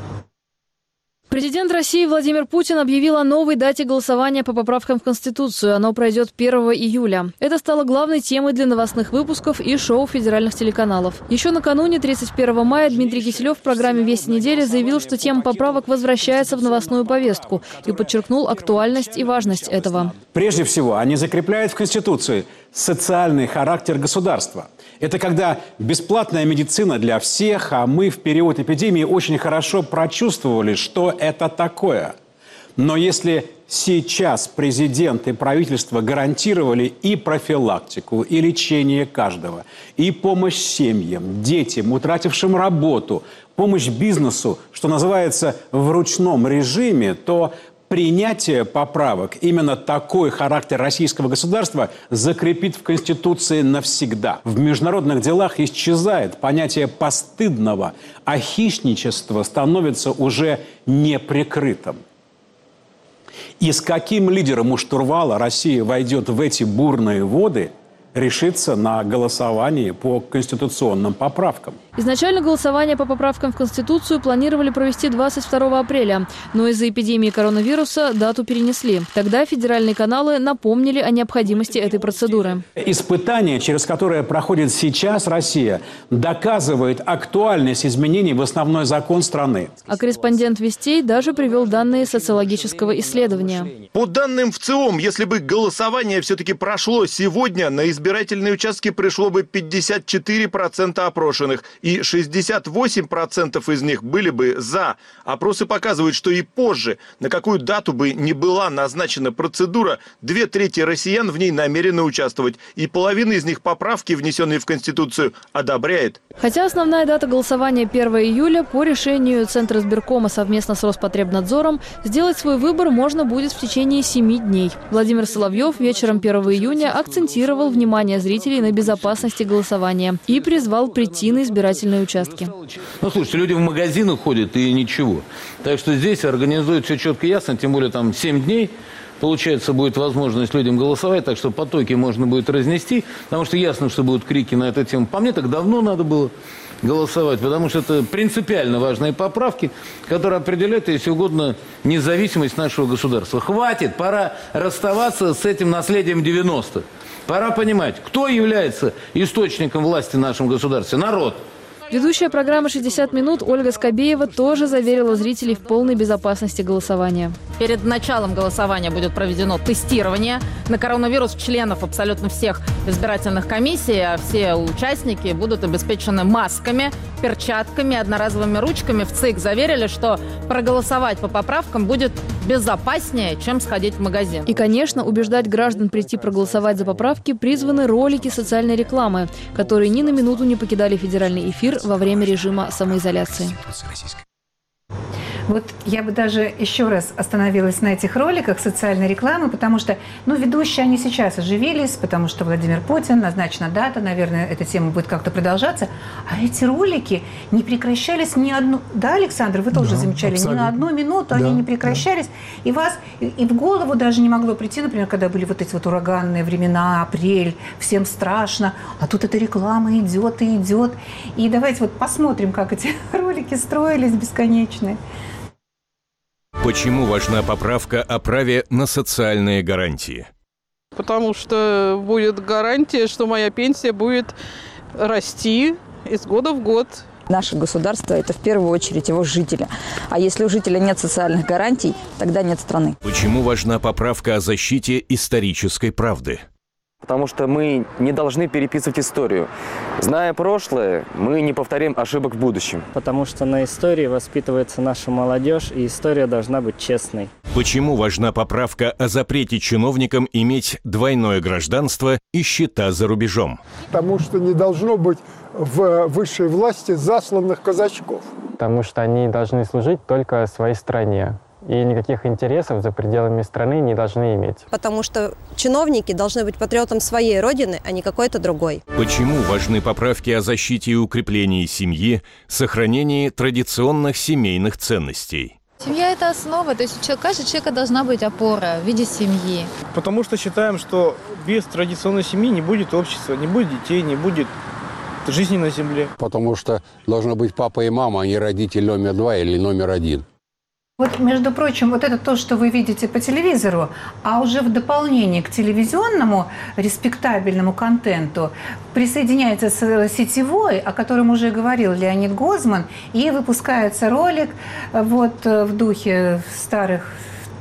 Президент России Владимир Путин объявил о новой дате голосования по поправкам в Конституцию. Оно пройдет 1 июля. Это стало главной темой для новостных выпусков и шоу федеральных телеканалов. Еще накануне, 31 мая, Дмитрий Киселев в программе «Вести недели» заявил, что тема поправок возвращается в новостную повестку и подчеркнул актуальность и важность этого. Прежде всего, они закрепляют в Конституции социальный характер государства. Это когда бесплатная медицина для всех, а мы в период эпидемии очень хорошо прочувствовали, что это такое. Но если сейчас президент и правительство гарантировали и профилактику, и лечение каждого, и помощь семьям, детям, утратившим работу, помощь бизнесу, что называется, в ручном режиме, то принятие поправок, именно такой характер российского государства закрепит в Конституции навсегда. В международных делах исчезает понятие постыдного, а хищничество становится уже неприкрытым. И с каким лидером у штурвала Россия войдет в эти бурные воды, решится на голосовании по конституционным поправкам. Изначально голосование по поправкам в Конституцию планировали провести 22 апреля, но из-за эпидемии коронавируса дату перенесли. Тогда федеральные каналы напомнили о необходимости этой процедуры. Испытание, через которое проходит сейчас Россия, доказывает актуальность изменений в основной закон страны. А корреспондент «Вестей» даже привел данные социологического исследования. По данным ВЦИОМ, если бы голосование все-таки прошло сегодня, на избирательные участки пришло бы 54% опрошенных, и 68% из них были бы «за». Опросы показывают, что и позже, на какую дату бы ни была назначена процедура, 2/3 россиян в ней намерены участвовать, и половина из них поправки, внесенные в Конституцию, одобряет. Хотя основная дата голосования 1 июля, по решению Центра избиркома совместно с Роспотребнадзором, сделать свой выбор можно будет в течение 7 дней. Владимир Соловьев вечером 1 июня акцентировал внимание зрителей на безопасности голосования и призвал прийти на избирательные участки. Ну, слушайте, люди в магазины ходят и ничего. Так что здесь организуют все четко и ясно, тем более там 7 дней. Получается, будет возможность людям голосовать, так что потоки можно будет разнести, потому что ясно, что будут крики на эту тему. По мне, так давно надо было голосовать, потому что это принципиально важные поправки, которые определяют, если угодно, независимость нашего государства. Хватит, пора расставаться с этим наследием 90-х. Пора понимать, кто является источником власти в нашем государстве. Народ. Ведущая программы «60 минут» Ольга Скобеева тоже заверила зрителей в полной безопасности голосования. Перед началом голосования будет проведено тестирование на коронавирус членов абсолютно всех избирательных комиссий, а все участники будут обеспечены масками, перчатками, одноразовыми ручками. В ЦИК заверили, что проголосовать по поправкам будет безопаснее, чем сходить в магазин. И, конечно, убеждать граждан прийти проголосовать за поправки призваны ролики социальной рекламы, которые ни на минуту не покидали федеральный эфир во время режима самоизоляции. Вот я бы даже еще раз остановилась на этих роликах социальной рекламы, потому что, ведущие они сейчас оживились, потому что Владимир Путин, назначена дата, наверное, эта тема будет как-то продолжаться. А эти ролики не прекращались ни одну... Да, Александр, вы тоже замечали, абсолютно. Ни на одну минуту они не прекращались. И вас и в голову даже не могло прийти, например, когда были вот эти вот ураганные времена, апрель, всем страшно, а тут эта реклама идет и идет. И давайте вот посмотрим, как эти ролики строились бесконечные. Почему важна поправка о праве на социальные гарантии? Потому что будет гарантия, что моя пенсия будет расти из года в год. Наше государство – это в первую очередь его жители. А если у жителя нет социальных гарантий, тогда нет страны. Почему важна поправка о защите исторической правды? Потому что мы не должны переписывать историю. Зная прошлое, мы не повторим ошибок в будущем. Потому что на истории воспитывается наша молодежь, и история должна быть честной. Почему важна поправка о запрете чиновникам иметь двойное гражданство и счета за рубежом? Потому что не должно быть в высшей власти засланных казачков. Потому что они должны служить только своей стране. И никаких интересов за пределами страны не должны иметь. Потому что чиновники должны быть патриотом своей родины, а не какой-то другой. Почему важны поправки о защите и укреплении семьи, сохранении традиционных семейных ценностей? Семья – это основа, то есть у каждого человека должна быть опора в виде семьи. Потому что считаем, что без традиционной семьи не будет общества, не будет детей, не будет жизни на земле. Потому что должно быть папа и мама, а не родитель номер 2 или номер 1. Вот, между прочим, вот это то, что вы видите по телевизору, а уже в дополнение к телевизионному респектабельному контенту присоединяется сетевой, о котором уже говорил Леонид Гозман, и выпускается ролик вот в духе старых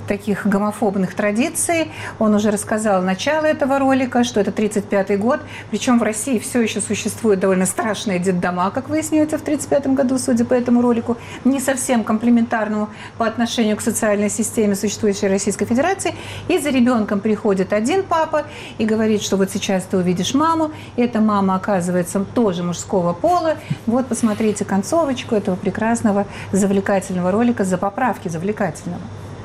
таких гомофобных традиций. Он уже рассказал начало этого ролика, что это 1935 год. Причем в России все еще существуют довольно страшные детдома, как выясняется, в 1935 году, судя по этому ролику, не совсем комплементарному по отношению к социальной системе, существующей в Российской Федерации. И за ребенком приходит один папа и говорит, что вот сейчас ты увидишь маму. И эта мама оказывается тоже мужского пола. Вот посмотрите концовочку этого прекрасного завлекательного ролика «За поправки» завлекательного.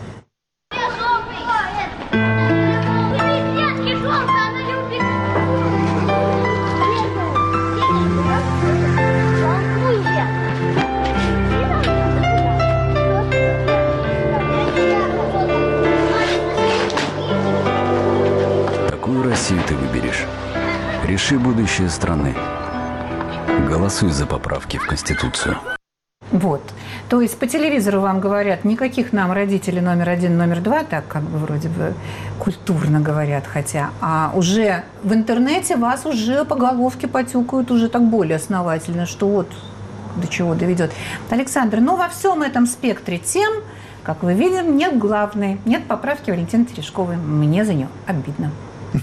Какую Россию ты выберешь? Реши будущее страны. Голосуй за поправки в Конституцию. Вот. То есть по телевизору вам говорят, никаких нам родителей номер один, номер два, так как бы вроде бы культурно говорят, хотя, а уже в интернете вас уже по головке потюкают уже так более основательно, что вот до чего доведет. Александр, но во всем этом спектре тем, как вы видите, нет главной, нет поправки Валентины Терешковой. Мне за нее обидно.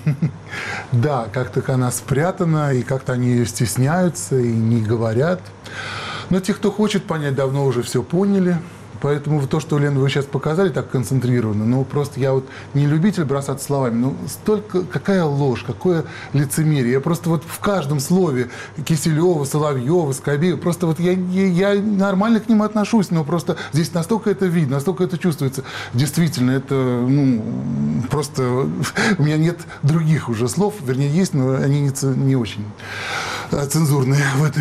Да, как-то она спрятана, и как-то они ее стесняются и не говорят. Но те, кто хочет понять, давно уже все поняли. Поэтому то, что, Лена, вы сейчас показали так концентрированно, ну, просто я вот не любитель бросаться словами, но столько, какая ложь, какое лицемерие. Я просто вот в каждом слове Киселева, Соловьева, Скобеева, просто вот я нормально к ним отношусь, но просто здесь настолько это видно, настолько это чувствуется. Действительно, это, ну, просто у меня нет других уже слов, вернее, есть, но они не очень цензурные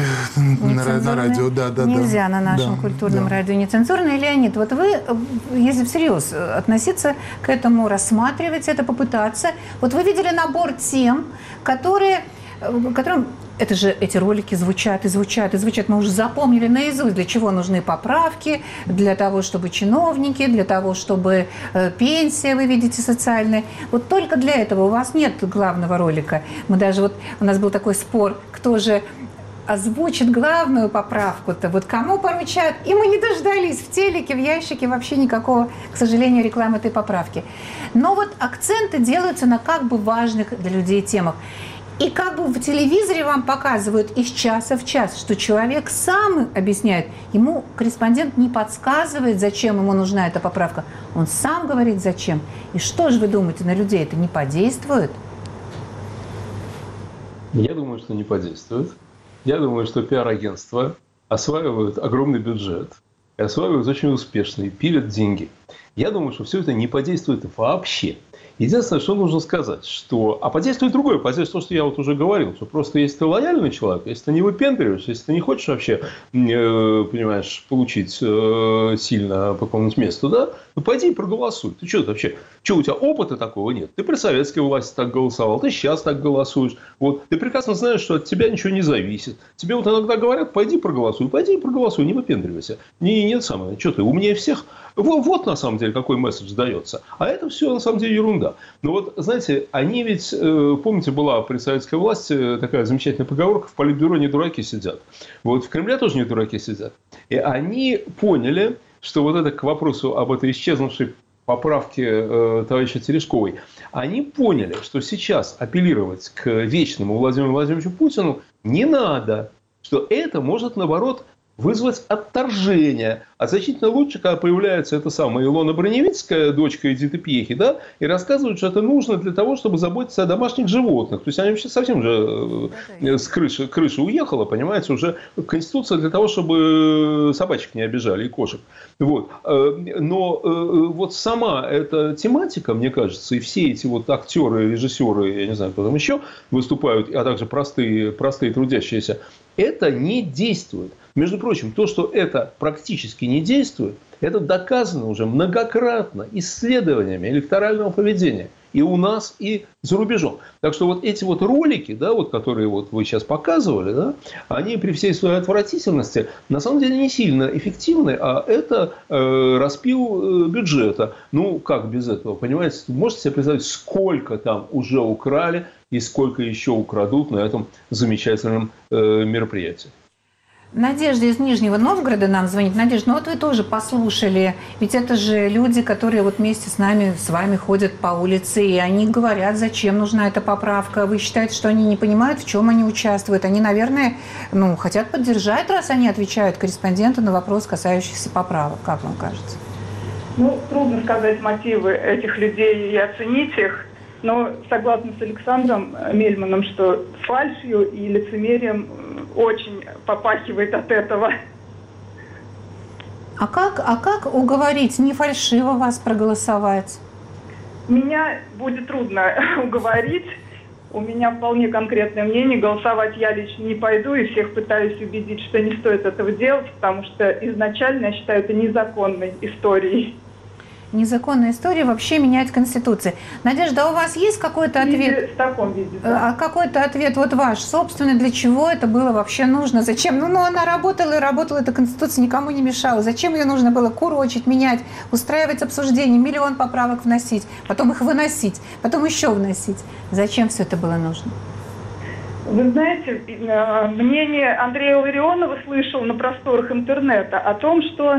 на радио. Да, нельзя на нашем культурном радио нецензурные. Леонид, вот вы, если всерьез относиться к этому, рассматривать это, попытаться, вот вы видели набор тем, которым это же эти ролики звучат и звучат и звучат. Мы уже запомнили наизусть, для чего нужны поправки, для того, чтобы чиновники, для того, чтобы пенсия, вы видите, социальная. Вот только для этого у вас нет главного ролика. Мы даже вот, у нас был такой спор, кто же озвучит главную поправку-то, вот кому поручат. И мы не дождались в телеке, в ящике вообще никакого, к сожалению, рекламы этой поправки. Но вот акценты делаются на как бы важных для людей темах. И как бы в телевизоре вам показывают из часа в час, что человек сам объясняет. Ему корреспондент не подсказывает, зачем ему нужна эта поправка. Он сам говорит, зачем. И что же вы думаете, на людей это не подействует? Я думаю, что не подействует. Я думаю, что пиар-агентства осваивают огромный бюджет, и осваивают очень успешно, и пилят деньги. Я думаю, что все это не подействует вообще. Единственное, что нужно сказать, что... А подействует другое, подействует то, что я вот уже говорил, что просто если ты лояльный человек, если ты не выпендриваешься, если ты не хочешь вообще, понимаешь, получить сильно по какому-нибудь месту, да, ну пойди и проголосуй. Ты что вообще? Что, у тебя опыта такого нет? Ты при советской власти так голосовал, ты сейчас так голосуешь. Вот. Ты прекрасно знаешь, что от тебя ничего не зависит. Тебе вот иногда говорят, пойди и проголосуй, не выпендривайся. Нет, самое, что ты, умнее всех? Вот на самом деле какой месседж дается. А это все на самом деле ерунда. Но вот, знаете, они ведь, помните, была при советской власти такая замечательная поговорка: в политбюро не дураки сидят. Вот в Кремле тоже не дураки сидят. И они поняли, что вот это к вопросу об этой исчезнувшей поправке товарища Терешковой, они поняли, что сейчас апеллировать к вечному Владимиру Владимировичу Путину не надо. Что это может, наоборот, вызвать отторжение. А значительно лучше, когда появляется эта самая Илона Броневицкая, дочка Эдиты Пьехи, да, и рассказывают, что это нужно для того, чтобы заботиться о домашних животных. То есть они вообще совсем же с крыши уехала, понимаете, уже Конституция для того, чтобы собачек не обижали и кошек. Вот. Но вот сама эта тематика, мне кажется, и все эти вот актеры, режиссеры, я не знаю, кто там еще выступают, а также простые трудящиеся, это не действует. Между прочим, то, что это практически не действует, это доказано уже многократно исследованиями электорального поведения и у нас, и за рубежом. Так что вот эти вот ролики, да, вот, которые вот вы сейчас показывали, да, они при всей своей отвратительности на самом деле не сильно эффективны, а это распил бюджета. Ну, как без этого, понимаете? Можете себе представить, сколько там уже украли и сколько еще украдут на этом замечательном мероприятии? Надежда из Нижнего Новгорода нам звонит. Надежда, ну вот вы тоже послушали. Ведь это же люди, которые вот вместе с вами ходят по улице, и они говорят, зачем нужна эта поправка. Вы считаете, что они не понимают, в чем они участвуют? Они, наверное, хотят поддержать, раз они отвечают корреспонденту на вопрос, касающийся поправок. Как вам кажется? Трудно сказать мотивы этих людей и оценить их. Но согласна с Александром Мельманом, что фальшью и лицемерием очень попахивает от этого. А как уговорить не фальшиво вас проголосовать? Меня будет трудно уговорить. У меня вполне конкретное мнение. Голосовать я лично не пойду и всех пытаюсь убедить, что не стоит этого делать, потому что изначально я считаю это незаконной историей. Незаконная история вообще менять Конституцию. Надежда, а у вас есть какой-то ответ? В таком виде, да. А какой-то ответ вот ваш собственный, для чего это было вообще нужно? Зачем? Она работала, эта Конституция никому не мешала. Зачем ее нужно было курочить, менять, устраивать обсуждение, миллион поправок вносить, потом их выносить, потом еще вносить? Зачем все это было нужно? Вы знаете, мнение Андрея Ларионова слышал на просторах интернета о том, что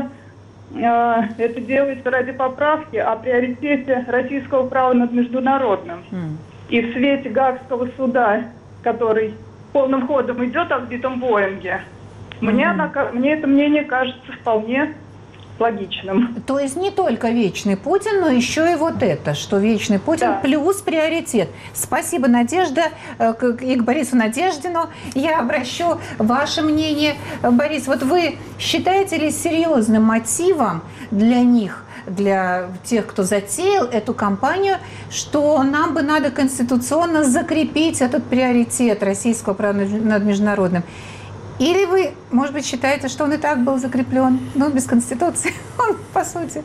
это делается ради поправки о приоритете российского права над международным. И в свете Гаагского суда, который полным ходом идет о сбитом Боинге, мне это мнение кажется вполне логичным. То есть не только вечный Путин, но еще и вот это, что вечный Путин плюс приоритет. Спасибо, Надежда, и к Борису Надеждину. Я обращу ваше мнение. Борис, вот вы считаете ли серьезным мотивом для них, для тех, кто затеял эту кампанию, что нам бы надо конституционно закрепить этот приоритет российского права над международным? Или вы, может быть, считаете, что он и так был закреплен, но без Конституции? Он, по сути,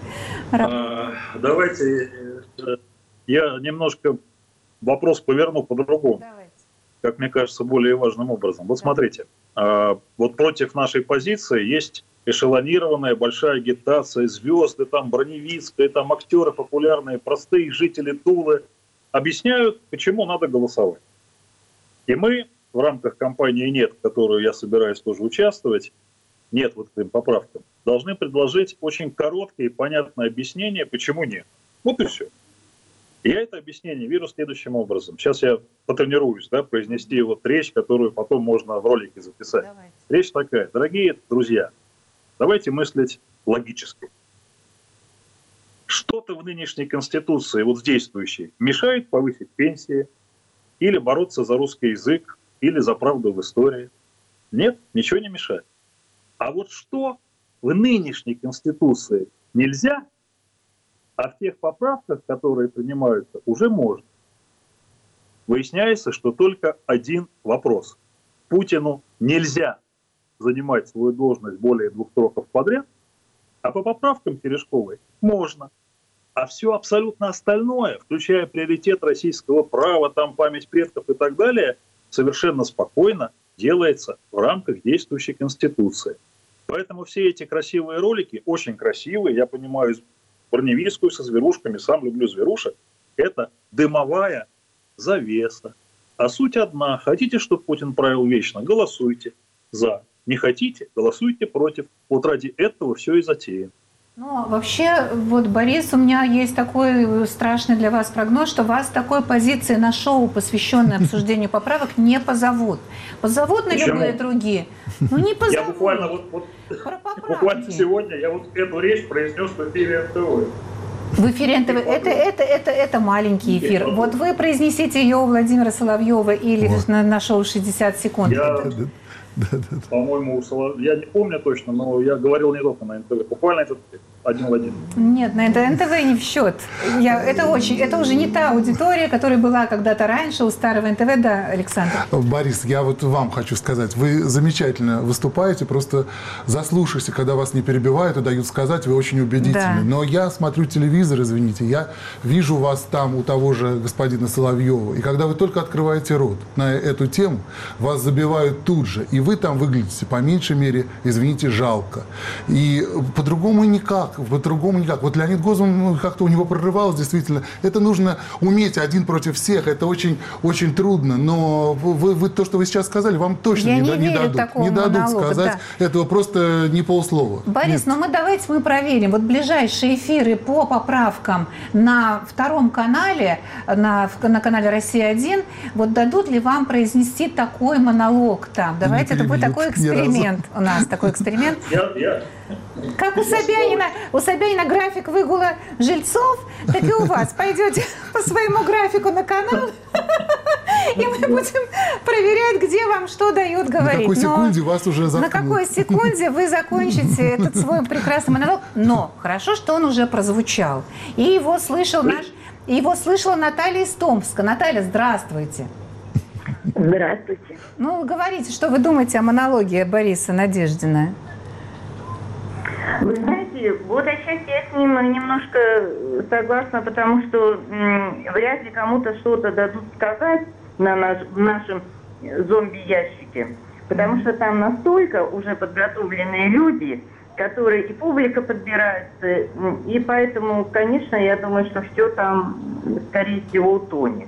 Давайте я немножко вопрос поверну по-другому. Как мне кажется, более важным образом. Вот смотрите, вот против нашей позиции есть эшелонированная большая агитация, звезды, там Броневицкая, там актеры популярные, простые жители Тулы объясняют, почему надо голосовать. И мы в рамках кампании «Нет», в которую я собираюсь тоже участвовать, «Нет» вот этим поправкам, должны предложить очень короткое и понятное объяснение, почему нет. Вот и все. Я это объяснение вижу следующим образом. Сейчас я потренируюсь, произнести вот речь, которую потом можно в ролике записать. Давайте. Речь такая. Дорогие друзья, давайте мыслить логически. Что-то в нынешней Конституции, вот действующей, мешает повысить пенсии или бороться за русский язык, или за правду в истории? Нет, ничего не мешает. А вот что в нынешней Конституции нельзя, а в тех поправках, которые принимаются, уже можно. Выясняется, что только один вопрос. Путину нельзя занимать свою должность более 2 сроков подряд, а по поправкам Терешковой можно. А все абсолютно остальное, включая приоритет российского права, там память предков и так далее, совершенно спокойно делается в рамках действующей Конституции. Поэтому все эти красивые ролики, очень красивые, я понимаю, Броневицкую со зверушками, сам люблю зверушек, это дымовая завеса. А суть одна. Хотите, чтобы Путин правил вечно? Голосуйте за. Не хотите? Голосуйте против. Вот ради этого все и затеяно. Вообще, вот, Борис, у меня есть такой страшный для вас прогноз, что вас такой позиции на шоу, посвященное обсуждению поправок, не позовут. Позовут на любые другие, не позовут. Я буквально сегодня я вот эту речь произнес в эфире НТВ. В эфире НТВ. Это маленький эфир. Вот вы произнесите ее у Владимира Соловьева или на шоу «60 секунд». По-моему, я не помню точно, но я говорил не только на НТВ. Буквально этот один в один. Нет, на НТВ не в счет. Это уже не та аудитория, которая была когда-то раньше у старого НТВ, да, Александр? Борис, я вот вам хочу сказать, вы замечательно выступаете, просто заслушайся, когда вас не перебивают и дают сказать, вы очень убедительны. Да. Но я смотрю телевизор, извините, я вижу вас там у того же господина Соловьева, и когда вы только открываете рот на эту тему, вас забивают тут же. меньше. И вы там выглядите, по меньшей мере, извините, жалко. И по-другому никак. Вот Леонид Гозман, как-то у него прорывалось, действительно. Это нужно уметь один против всех. Это очень, очень трудно. Но вы то, что вы сейчас сказали, вам точно не дадут сказать этого просто не полслова. Борис, но давайте мы проверим. Вот ближайшие эфиры по поправкам на втором канале, на канале «Россия-1», вот дадут ли вам произнести такой монолог там? Давайте, это будет такой эксперимент у нас, такой эксперимент. Как у Собянина график выгула жильцов, так и у вас. Пойдете по своему графику на канал, и мы будем проверять, где вам что дают говорить. На какой секунде вас уже заткнут. На какой секунде вы закончите этот свой прекрасный монолог. Но хорошо, что он уже прозвучал. И его слышала Наталья из Томска. Наталья, здравствуйте. Здравствуйте. Ну, говорите, что вы думаете о монологе Бориса Надеждина? Вы знаете, вот отчасти я с ним немножко согласна, потому что вряд ли кому-то что-то дадут сказать в нашем зомби-ящике, потому что там настолько уже подготовленные люди, которые и публика подбирается, и поэтому, конечно, я думаю, что все там, скорее всего, утонет.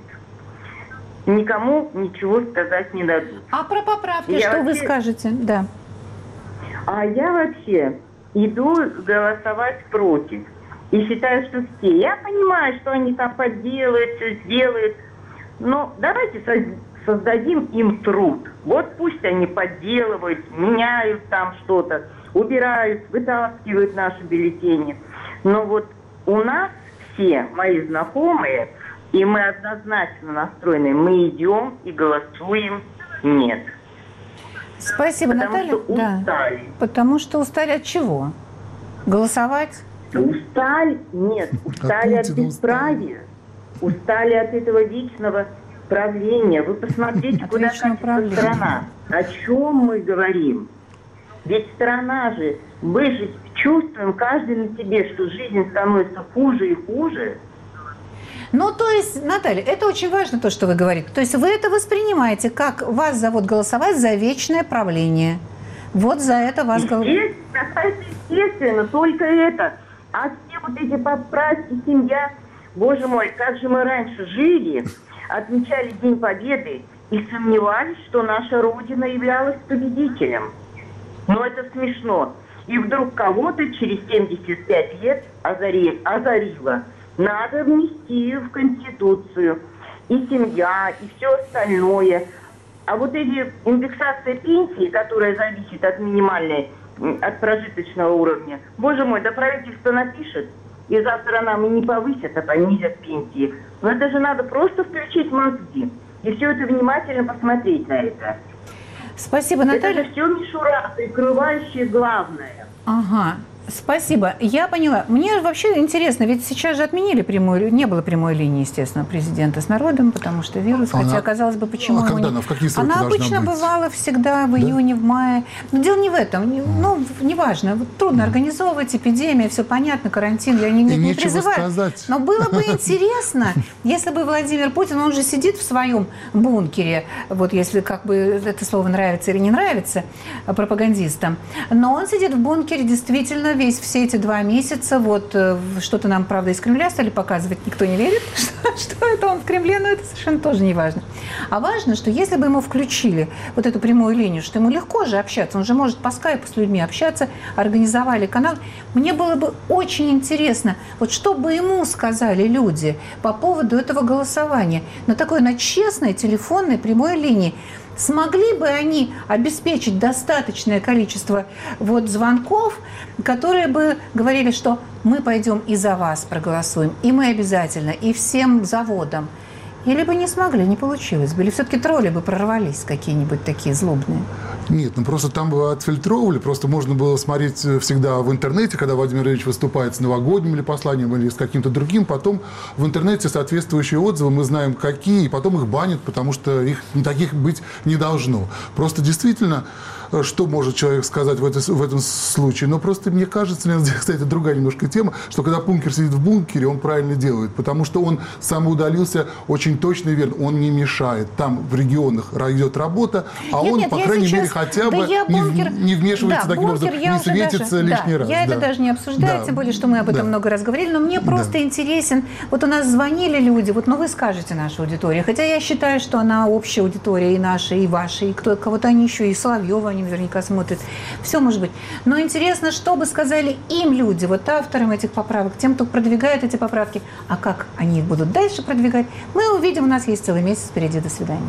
Никому ничего сказать не дадут. А про поправки что вы скажете? Да. А я вообще иду голосовать против. И считаю, что все. Я понимаю, что они там подделают, все сделают. Но давайте создадим им труд. Вот пусть они подделывают, меняют там что-то, убирают, вытаскивают наши бюллетени. Но вот у нас все мои знакомые, и мы однозначно настроены, мы идем и голосуем «нет». Спасибо, Наталья. Устали. Потому что устали от чего? Голосовать? Устали? Нет. Устали от бесправия. Устали от этого вечного правления. Вы посмотрите, куда катится страна. О чем мы говорим? Ведь страна же, мы же чувствуем каждый на себе, что жизнь становится хуже и хуже. Ну, то есть, Наталья, это очень важно, то, что вы говорите. То есть вы это воспринимаете, как вас зовут голосовать за вечное правление. Вот за это вас голосуют. Естественно, только это. А все вот эти поправки, семья, боже мой, как же мы раньше жили, отмечали День Победы и сомневались, что наша Родина являлась победителем. Но это смешно. И вдруг кого-то через 75 лет озарило. Надо внести ее в Конституцию. И семья, и все остальное. А вот эти индексация пенсии, которая зависит от минимальной, от прожиточного уровня, боже мой, да правительство напишет, и завтра нам и не повысят, а понизят пенсии. Но это же надо просто включить мозги. И все это внимательно посмотреть на это. Спасибо, Наталья. Это же все мишура, прикрывающая главное. Ага. Спасибо. Я поняла. Мне вообще интересно, ведь сейчас же отменили не было прямой линии, естественно, президента с народом, потому что вирус, хотя, казалось бы, почему... А когда она, в какие сроки она обычно быть? Бывала всегда в июне, в мае. Но дело не в этом. Ну, неважно. Трудно организовывать, эпидемия, все понятно, карантин, я не призываю. Сказать. Но было бы интересно, если бы Владимир Путин, он же сидит в своем бункере, вот если как бы это слово нравится или не нравится пропагандистам, но он сидит в бункере действительно все эти 2 месяца, вот что-то нам, правда, из Кремля стали показывать, никто не верит, что это он в Кремле, но это совершенно тоже не важно. А важно, что если бы ему включили вот эту прямую линию, что ему легко же общаться, он же может по скайпу с людьми общаться, организовали канал, мне было бы очень интересно, вот что бы ему сказали люди по поводу этого голосования на честной телефонной прямой линии. Смогли бы они обеспечить достаточное количество звонков, которые бы говорили, что мы пойдем и за вас проголосуем, и мы обязательно, и всем заводам. Или бы не смогли, не получилось бы. Или все-таки тролли бы прорвались какие-нибудь такие злобные? Нет, просто там бы отфильтровывали. Просто можно было смотреть всегда в интернете, когда Владимир Ильич выступает с новогодним или посланием, или с каким-то другим. Потом в интернете соответствующие отзывы, мы знаем какие, и потом их банят, потому что их таких быть не должно. Просто действительно что может человек сказать в этом случае. Но просто мне кажется, кстати, другая немножко тема, что когда бункер сидит в бункере, он правильно делает, потому что он самоудалился очень точно и верно. Он не мешает. Там в регионах идет работа, а он, по крайней мере, хотя бы не вмешивается таким образом, не светится лишний раз. Я это даже не обсуждаю, тем более, что мы об этом много раз говорили, но мне просто интересен, вот у нас звонили люди, вот, вы скажете наша аудитория, хотя я считаю, что она общая аудитория, и наша, и ваша, и кого-то они еще, и Соловьева они наверняка смотрят, все может быть. Но интересно, что бы сказали им люди, вот авторам этих поправок, тем, кто продвигает эти поправки, а как они их будут дальше продвигать, мы увидим, у нас есть целый месяц впереди. До свидания.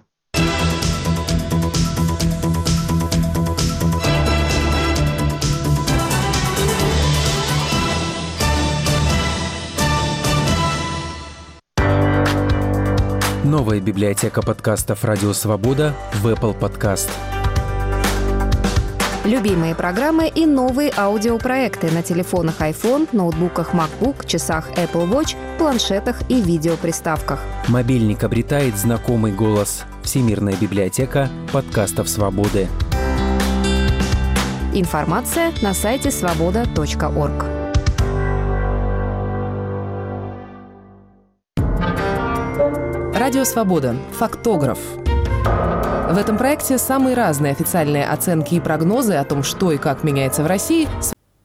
Новая библиотека подкастов «Радио Свобода» в Apple Podcast. Любимые программы и новые аудиопроекты на телефонах iPhone, ноутбуках MacBook, часах Apple Watch, планшетах и видеоприставках. Мобильник обретает знакомый голос. Всемирная библиотека подкастов «Свободы». Информация на сайте svoboda.org. Радио Свобода. Фактограф. В этом проекте самые разные официальные оценки и прогнозы о том, что и как меняется в России,